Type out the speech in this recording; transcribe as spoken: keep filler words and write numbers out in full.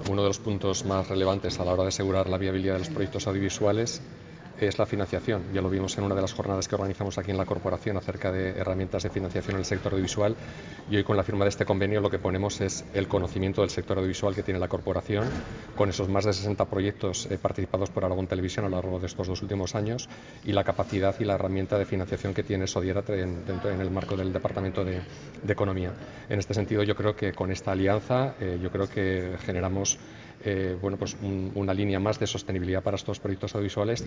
uno de los puntos más relevantes a la hora de asegurar la viabilidad de los proyectos audiovisuales es la financiación. Ya lo vimos en una de las jornadas que organizamos aquí en la corporación acerca de herramientas de financiación en el sector audiovisual, y hoy con la firma de este convenio lo que ponemos es el conocimiento del sector audiovisual que tiene la corporación, con esos más de sesenta proyectos eh, participados por Aragón Televisión a lo largo de estos dos últimos años, y la capacidad y la herramienta de financiación que tiene Sodiera en, dentro, en el marco del Departamento de, de Economía. En este sentido, yo creo que con esta alianza eh, yo creo que generamos eh, bueno, pues un, una línea más de sostenibilidad para estos proyectos audiovisuales.